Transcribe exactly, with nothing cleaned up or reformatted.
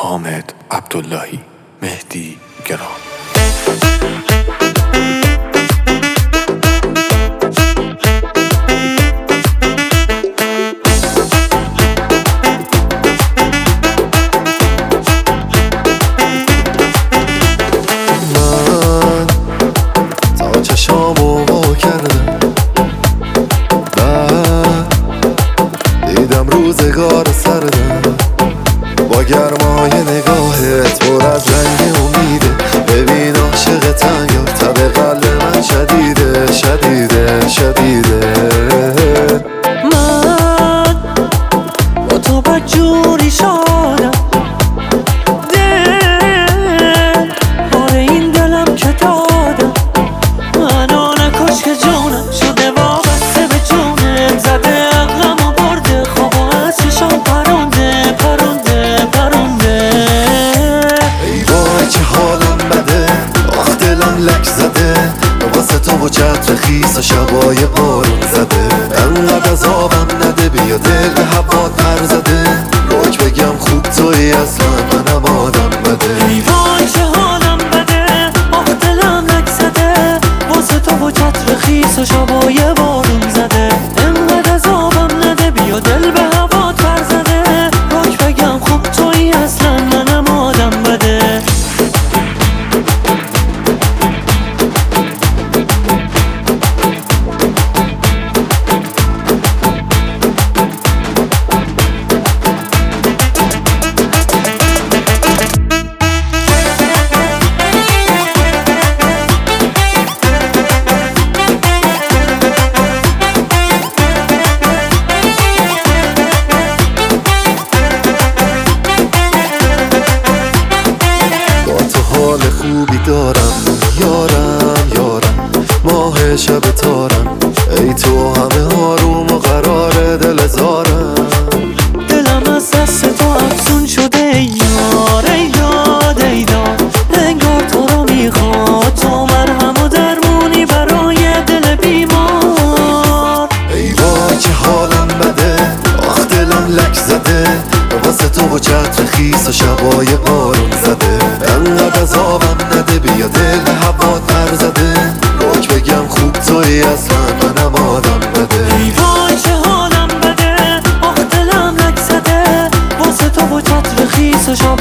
حامد عبداللهی، مهدی گرام. چشامو وا کردم، بعد دیدم روزگار سردم با گرمای نگاهت پر از رنگ امیده. ببین عاشقتم یا تب قلب من شدیده شدیده شدیده. من با تو بدجوری شدم، دل بار این دلم که دادم. منو نکش که جونم شده وابسته به جونم، زده عقلم و برده خواب و از چشام پرونده پرونده پرونده. ای وای چه حالم بده، آخ دلم لک زده، واسه تو و چتر خیس و شبای بارون زده. انقدر عذابم نده، بیا دل به هوا پر زده. روک بگم خوب تویی اصلا منم آدم بده. ای وای چه حالم بده، آخ دلم لک زده، واسه تو و چتر خیس و شبای بارون زده. انقدر عذابم نده، بیا دل به هوا پر زده. روک بگم خوب تویی اصلا منم آدم بده. حال خوبی دارم یارم یارم، ماه شب تارم. ای تو همه آروم و قرار دل زارم. دلم از دست تو افسون شده ای یار ای داد ای داد. انگار تو رو میخواد، تو مرهم و درمونی برای دل بیمار. ای وای چه حالم بده، آخ دلم لک زده، واسه تو و چتر خیس و شبای بارون زده. انقدر عذابم نده، بیا دل به هوا پر زده. روک بگم خوب تویی اصلا منم آدم بده. ای وای چه حالم بده، آخ دلم لک زده، واسه تو و چتر خیس و شبای